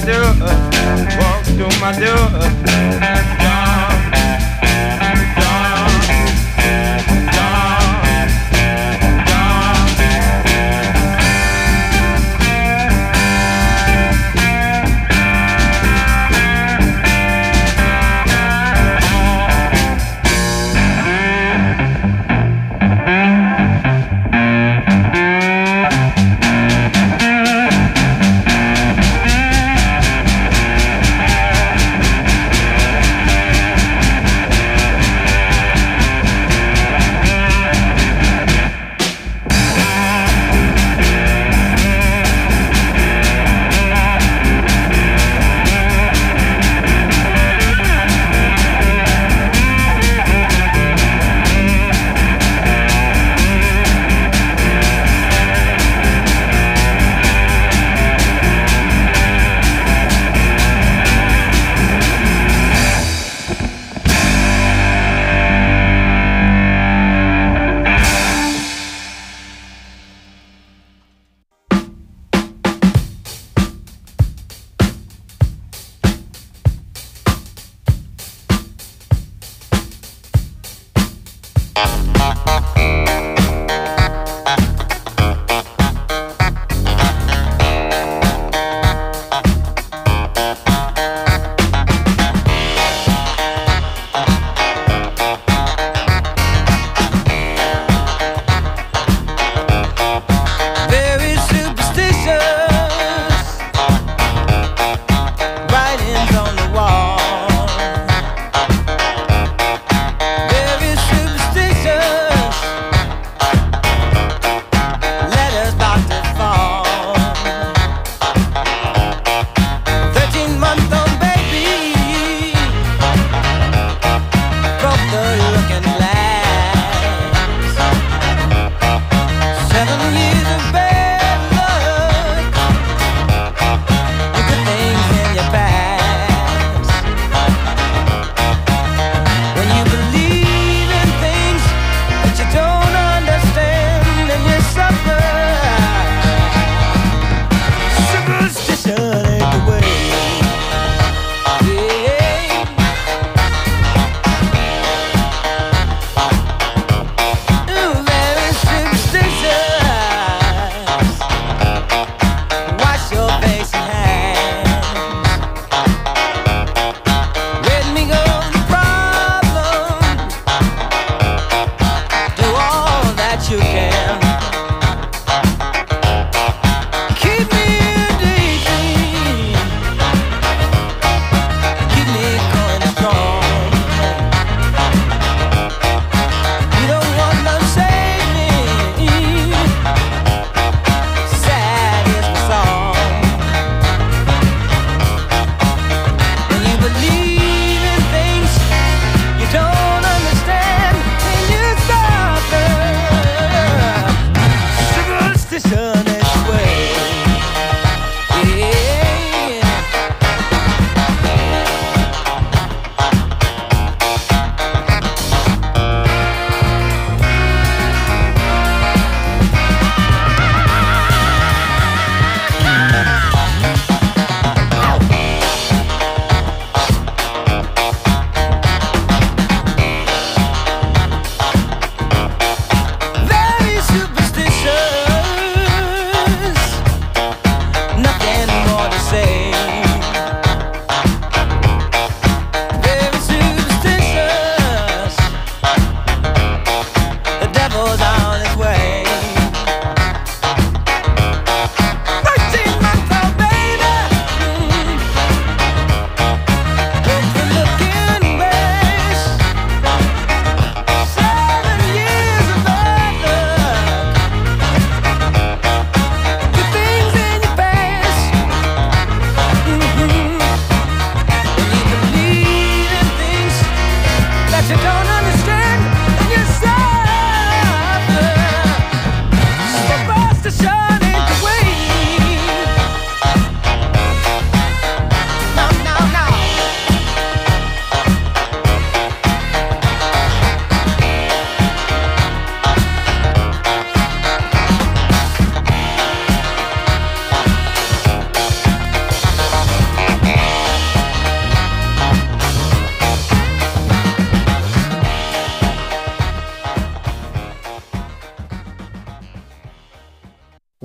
door, walk to my door. Dawn, dawn, dawn,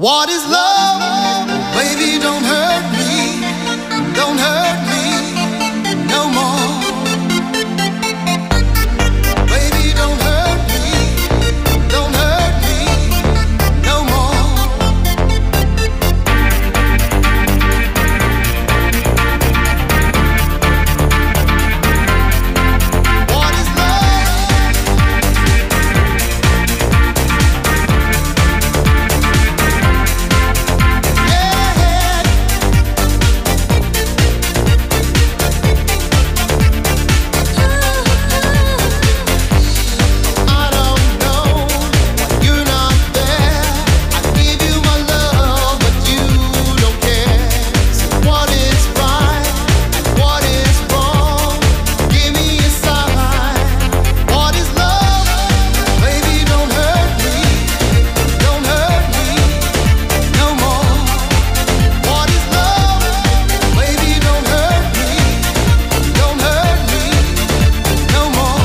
What is love? Baby, don't hurt me. Don't hurt me no more. Baby, don't hurt me. Don't hurt me no more. What is love? Yeah. I don't know, you're not there. I give you my love, but you don't care. So what is right and what is wrong? Give me a sign. What is love? Baby, don't hurt me. Don't hurt me no more. What is love? Baby, don't hurt me. Don't hurt me no more.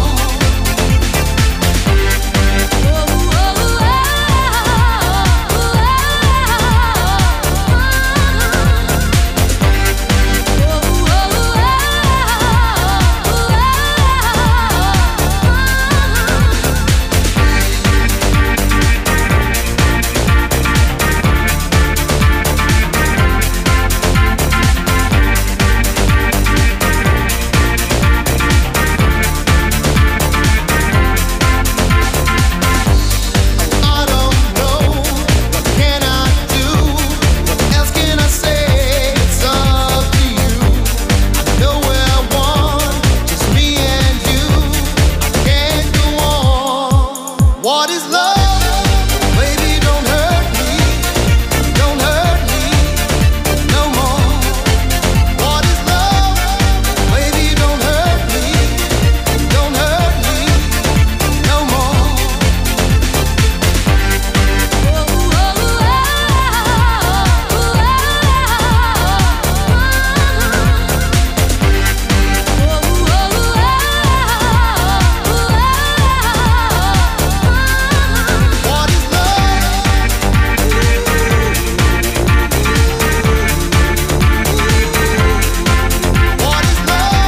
I don't know, what can I do? What else can I say? It's up to you. I know where one, just me and you. I can't go on. What is love? Baby, don't hurt me. Don't hurt me no more. What is love? Baby, don't hurt me. Don't hurt me no more. What is love? What is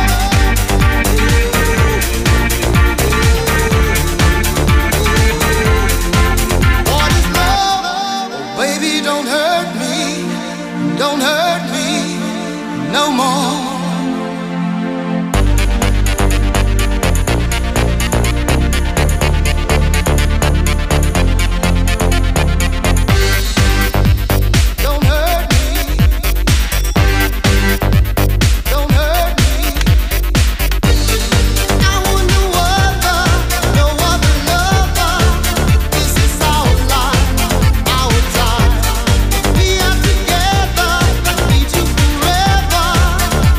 love? What is love? Oh, baby, don't hurt me. Don't hurt me no more. Don't hurt me. Don't hurt me. I want no other lover. This is our life, our time. We are together, need you forever.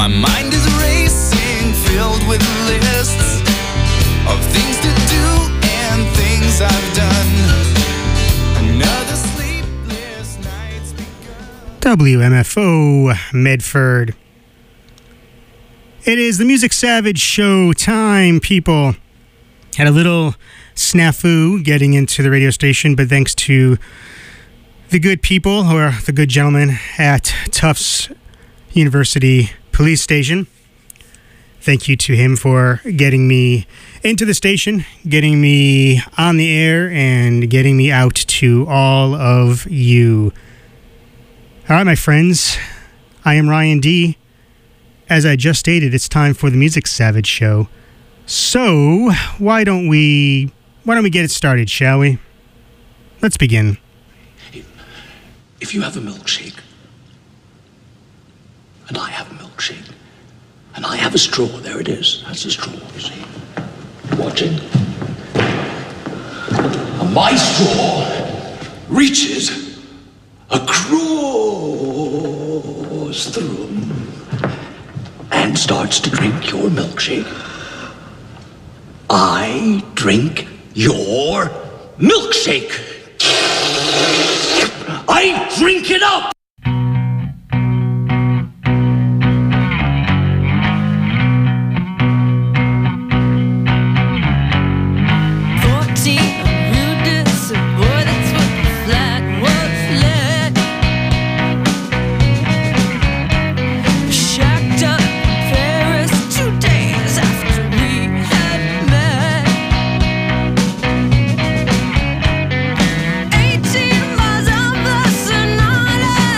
My mind is racing, filled with lists of things to do and things I've done. Another sleepless night's begun. WMFO Medford. It is the Music Savage Show time, people. Had a little snafu getting into the radio station, but thanks to the good people, or the good gentlemen at Tufts University Police Station. Thank you to him for getting me into the station, getting me on the air, and getting me out to all of you. All right, my friends, I am Ryan D. As I just stated, it's time for the Music Savage Show. So, why don't we get it started, shall we? Let's begin. If you have a milkshake, and I have a milkshake, and I have a straw, there it is, that's a straw, you see. Watching. And my straw reaches across the room and starts to drink your milkshake. I drink your milkshake. I drink it up. Miles of the Sonata.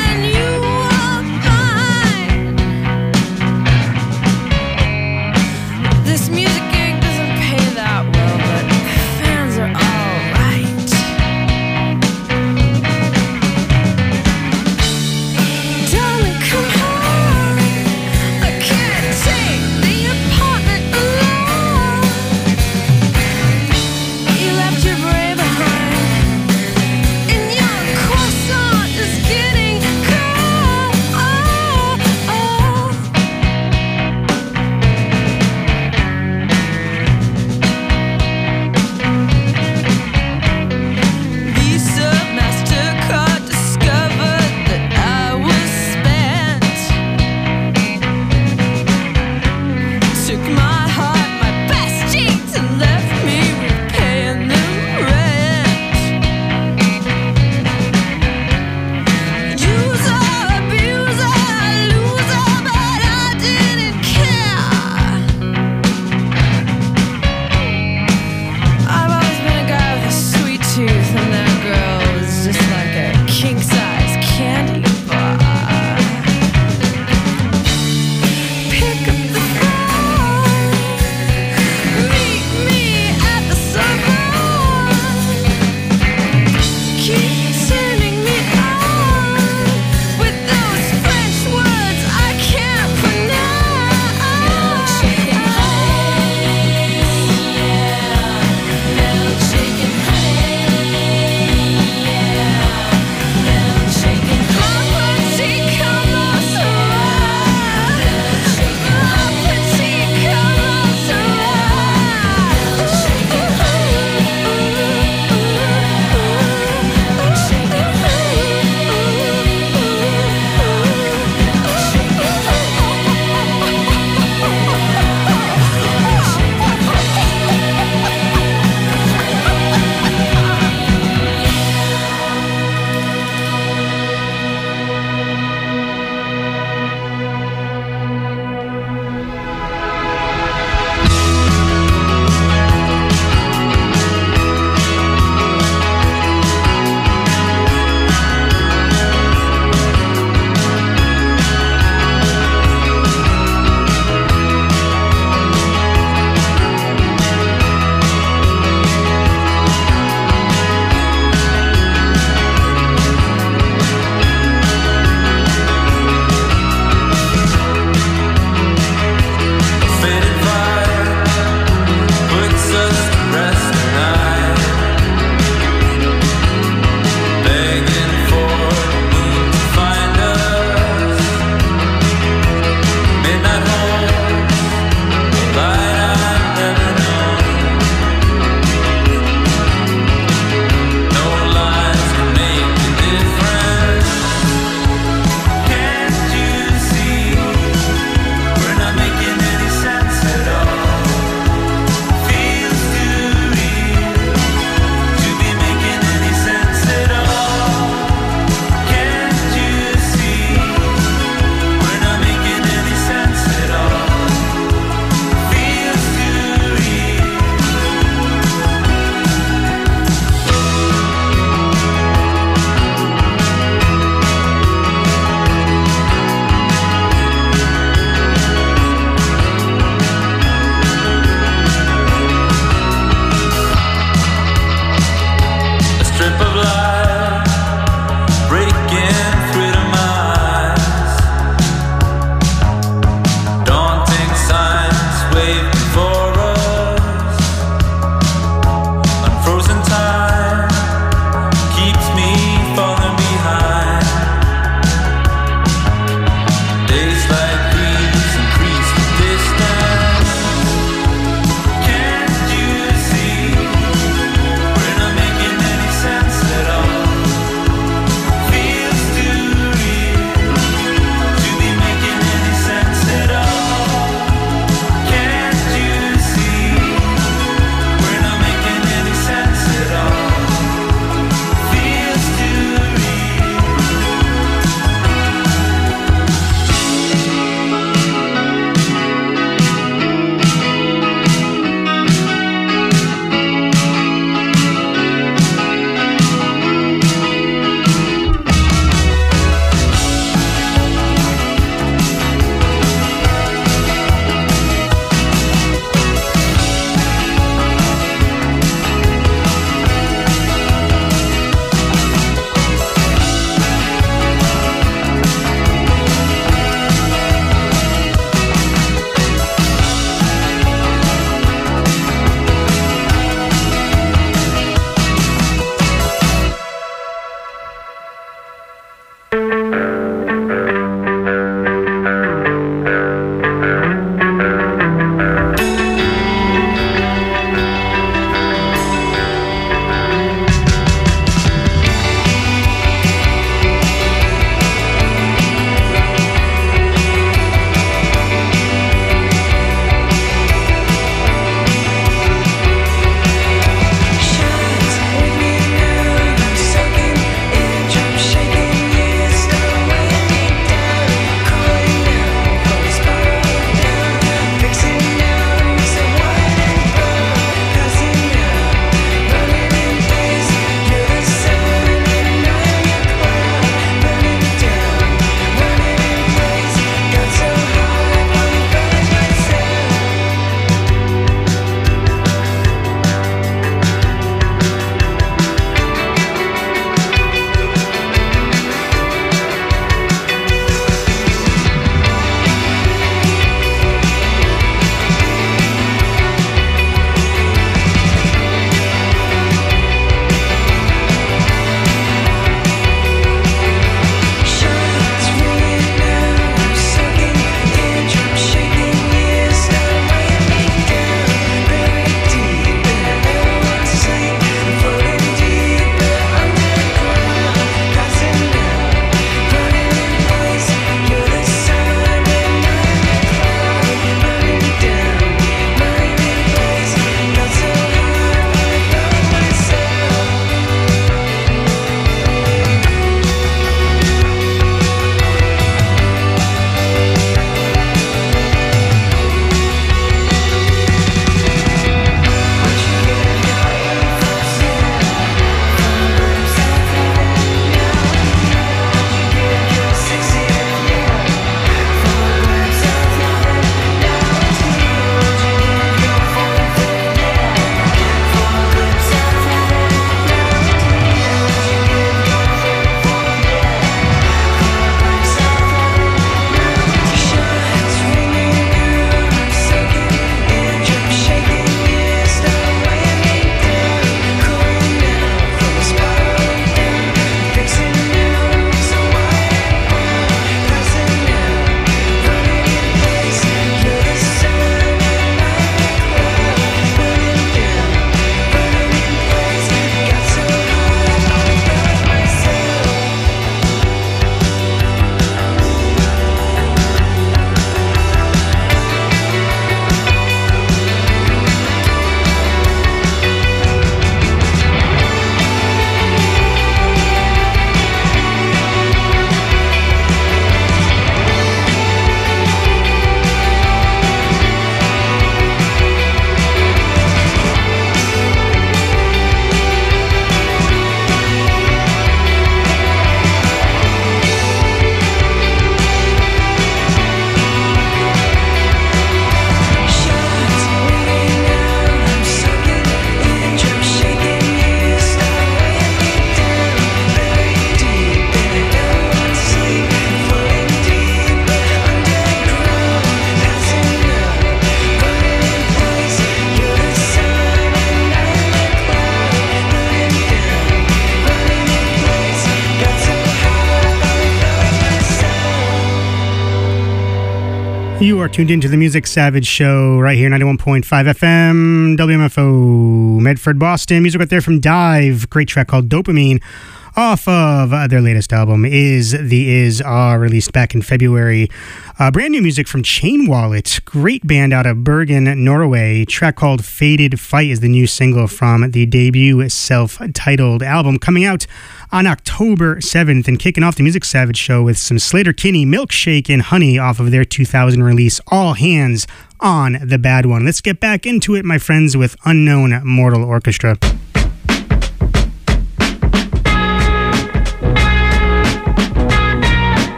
You are tuned into the Music Savage Show right here, 91.5 FM, WMFO, Medford, Boston. Music right there from Dive. Great track called Dopamine off of their latest album, Is the Is Are, released back in February. Brand new music from Chain Wallet. Great band out of Bergen, Norway. Track called Faded Fight is the new single from the debut self-titled album, coming out on October 7th, and kicking off the Music Savage Show with some Sleater-Kinney, Milkshake, and Honey off of their 2000 release, All Hands on the Bad One. Let's get back into it, my friends, with Unknown Mortal Orchestra.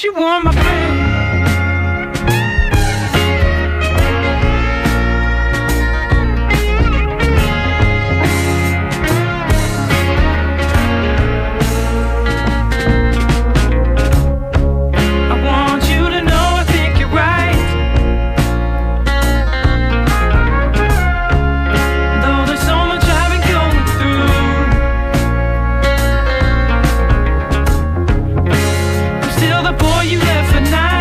thought you were my friend. Still the boy you left for now.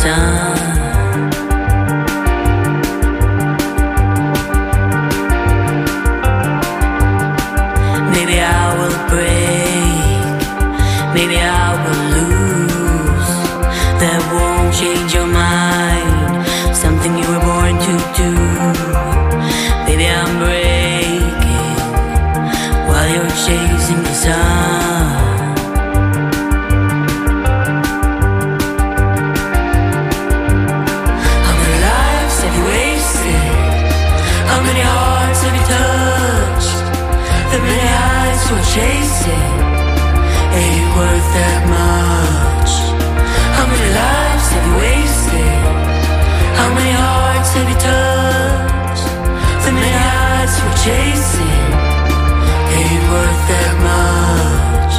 sun. Maybe I will break, maybe I will lose. That won't change your mind, something you were born to do. Maybe I'm breaking while you're chasing the sun. How many lives have you wasted? How many hearts have you touched? The many eyes who are chasing ain't worth that much. How many lives have you wasted? How many hearts have you touched? The many eyes who are chasing ain't worth that much.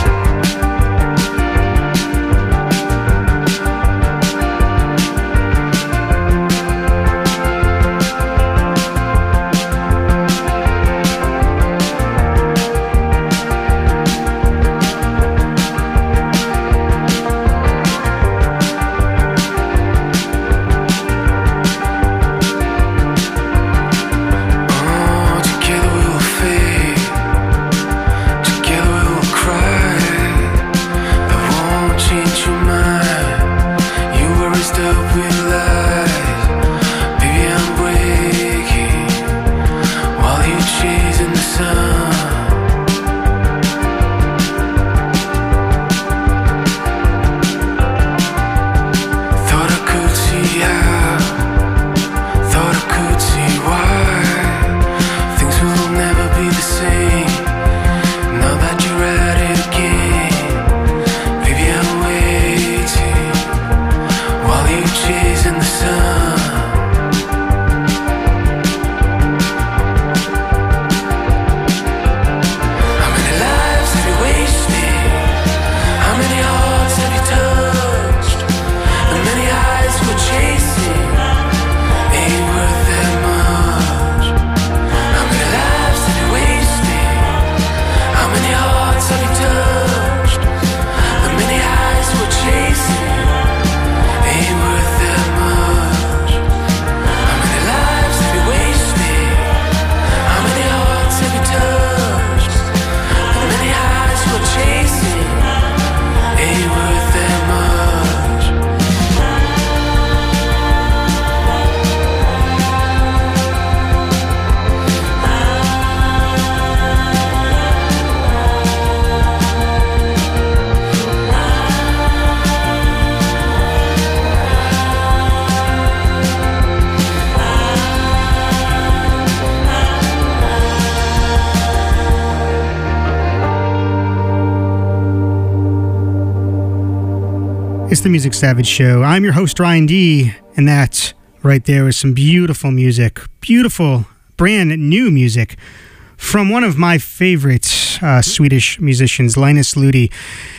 It's the Music Savage Show. I'm your host, Ryan D., and that right there was some beautiful music, beautiful, brand new music from one of my favorite Swedish musicians, Linus Ludi.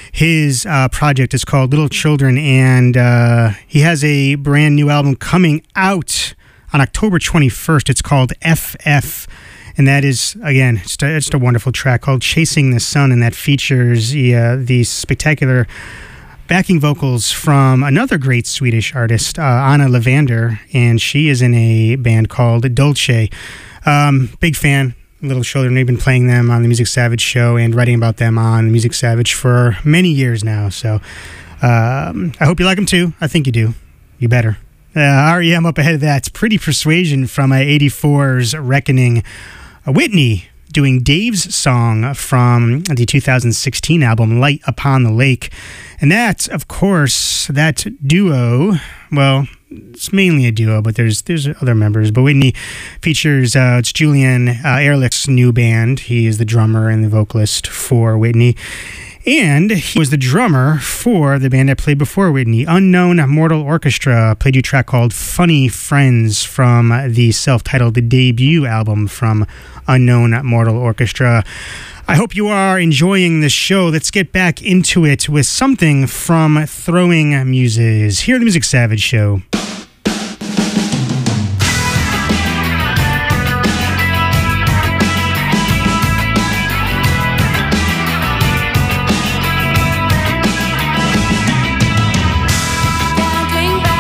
His project is called Little Children, and he has a brand new album coming out on October 21st. It's called FF. And that is, again, it's a wonderful track called Chasing the Sun, and that features the spectacular backing vocals from another great Swedish artist, Anna Levander, and she is in a band called Dolce. Big fan, Little Children. We've been playing them on the Music Savage show and writing about them on Music Savage for many years now. So I hope you like them too. I think you do. You better. REM up ahead of that. It's Pretty Persuasion from 84's Reckoning. Whitney doing Dave's song from the 2016 album Light Upon the Lake. And that, of course, that duo, well, it's mainly a duo, but there's other members. But Whitney features, it's Julian Ehrlich's new band. He is the drummer and the vocalist for Whitney. And he was the drummer for the band that played before Whitney, Unknown Mortal Orchestra. Played you a track called Funny Friends from the self-titled debut album from Unknown Mortal Orchestra. I hope you are enjoying the show. Let's get back into it with something from Throwing Muses. Here at the Music Savage Show. Counting back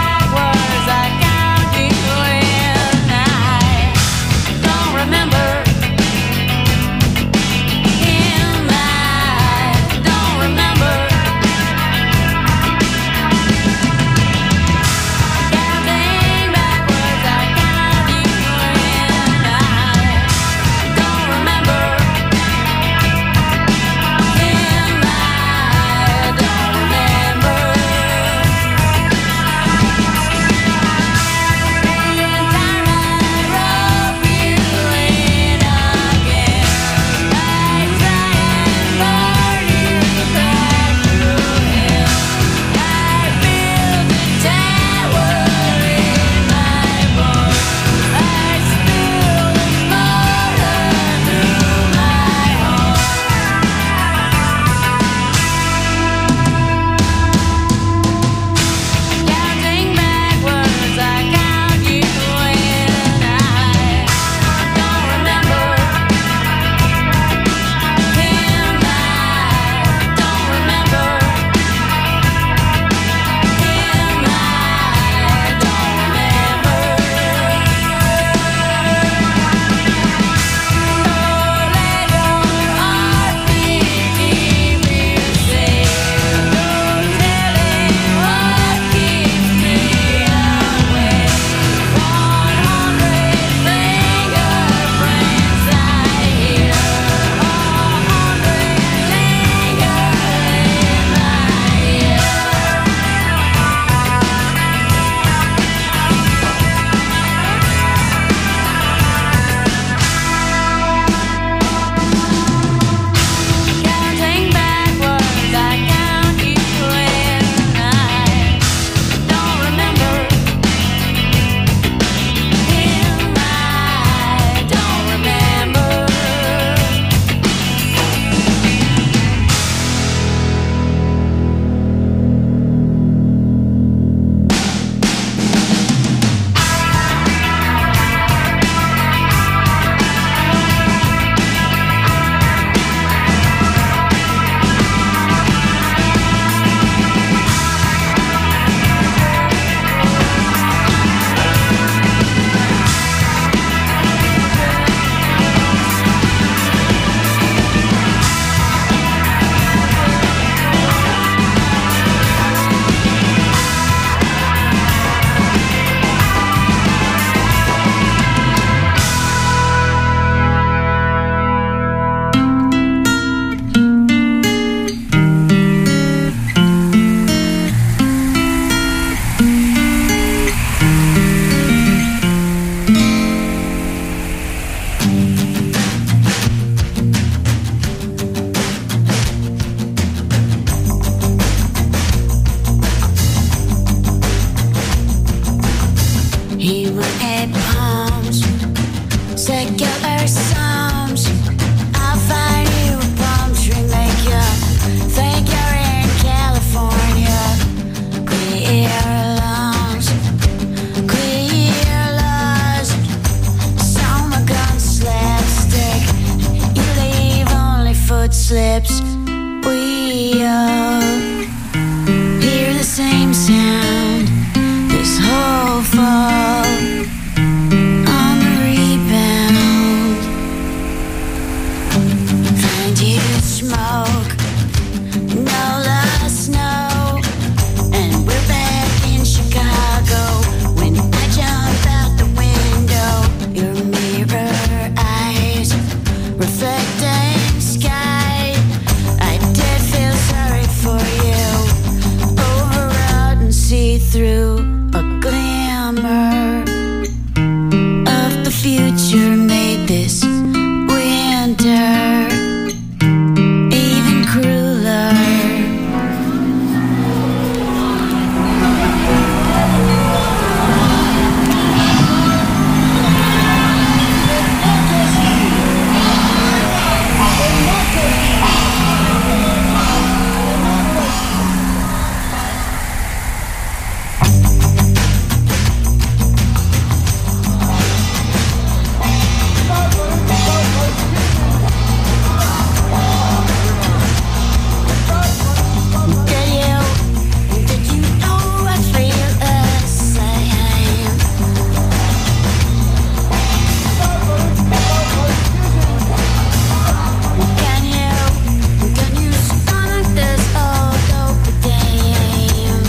Sunday palms, secular psalms. I'll find you a palm tree, make you think you're in California. Clear lawns, clear laws. Summer gun slapstick, you leave only foot slips. We all hear the same sound this whole fall on the rebound. Find you smoke, no less snow, and we're back in Chicago. When I jump out the window, your mirror eyes reflecting sky. I did feel sorry for you, overwrought and see through a glimmer of the future made this winter even crueler. Did you know I feel the same? Can you stomach this old dope dame?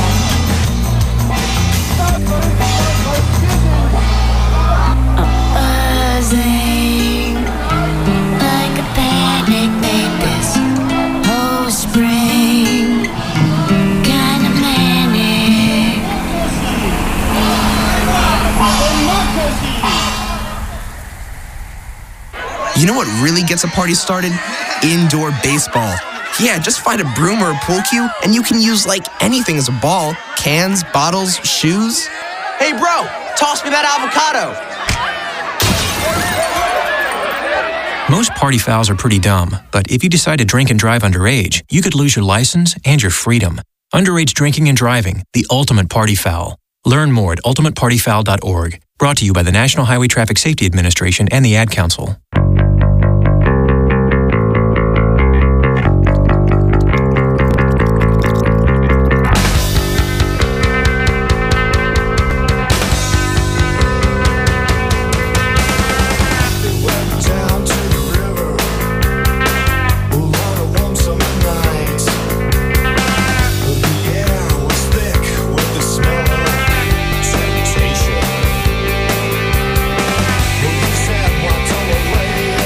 Buzzing like a panic made this whole spring kinda manic. You know what really gets a party started? Indoor baseball. Yeah, just find a broom or a pool cue, and you can use like anything as a ball. Cans, bottles, shoes. Hey, bro, toss me that avocado. Most party fouls are pretty dumb, but if you decide to drink and drive underage, you could lose your license and your freedom. Underage drinking and driving, the ultimate party foul. Learn more at ultimatepartyfoul.org. Brought to you by the National Highway Traffic Safety Administration and the Ad Council. Down to the river, a lot of warm summer nights. The air was thick with the smell of temptation. Police had walked all away.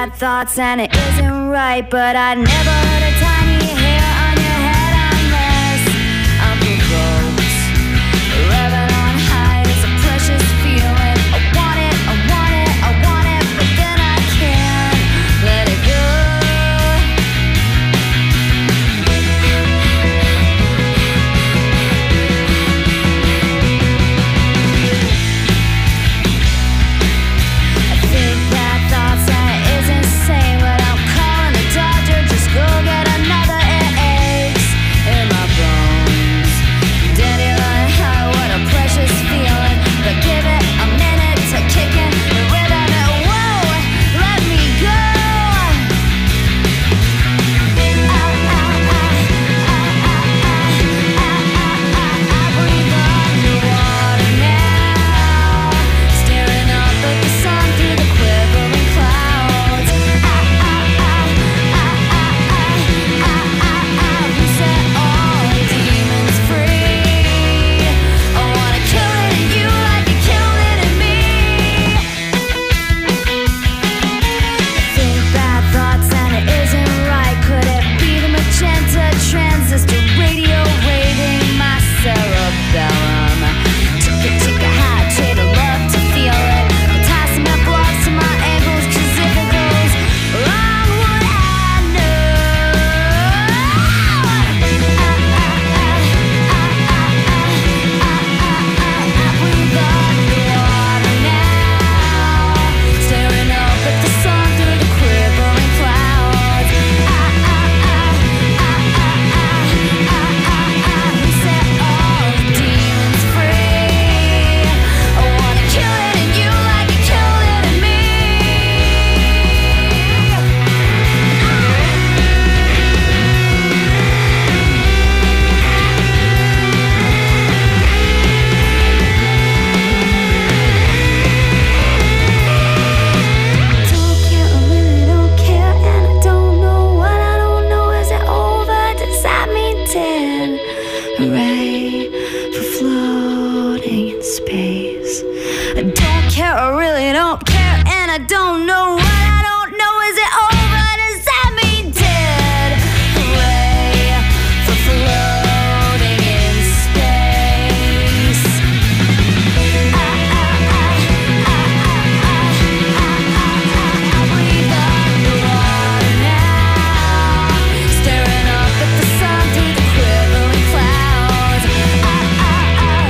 bad thoughts and it isn't right, but I never heard a tiny hair on your head unless I'm provoked. Revving on high is a precious feeling. I want it, I want it, I want it, but then I can't let it go.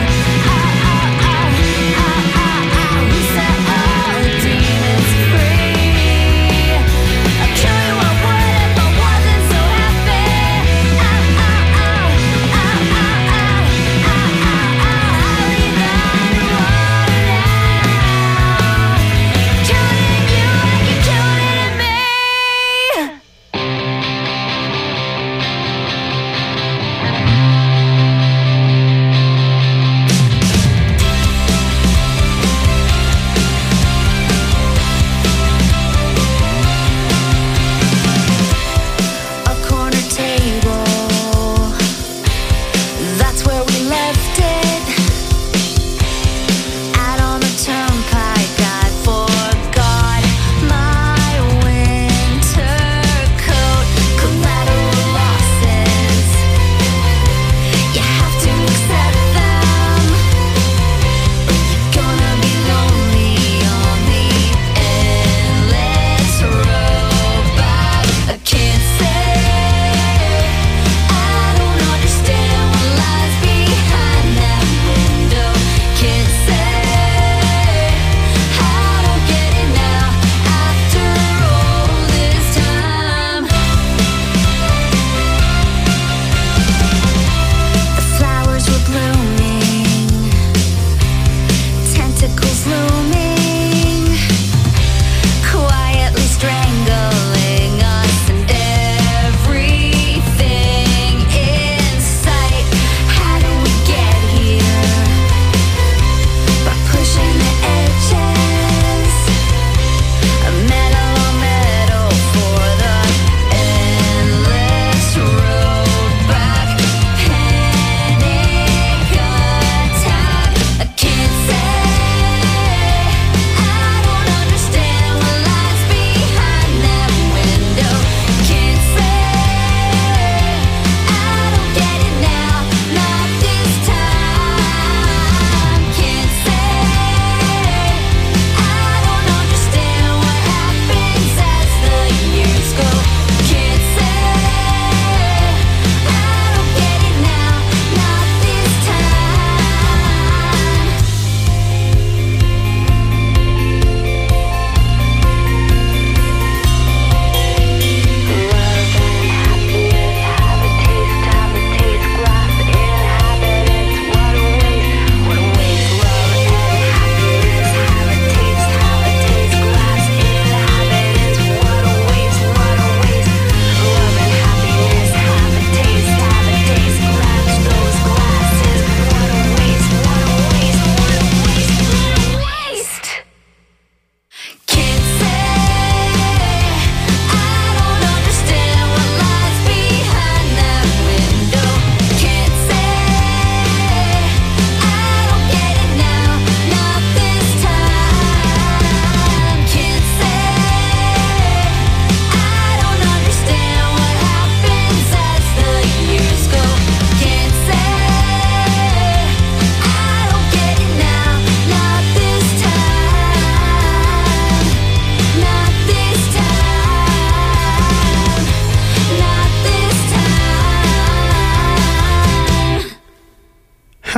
Free.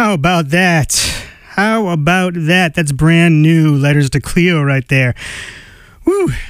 How about that? How about that? That's brand new. Letters to Cleo right there. Woo.